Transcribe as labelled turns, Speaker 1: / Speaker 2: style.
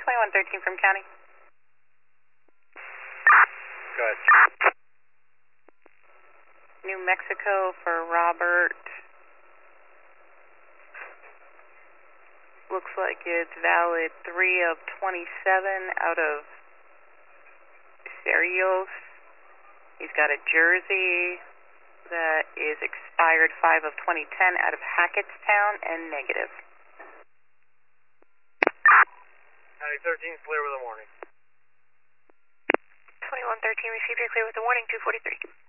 Speaker 1: 2113 from County.
Speaker 2: Go ahead.
Speaker 1: New Mexico for Robert. Looks like it's valid 3 of 27 out of Cerrios. He's got a jersey that is expired 5 of 2010 out of Hackettstown and negative.
Speaker 2: County 13 clear with a warning.
Speaker 3: 2113 received, you're clear with a warning, 243.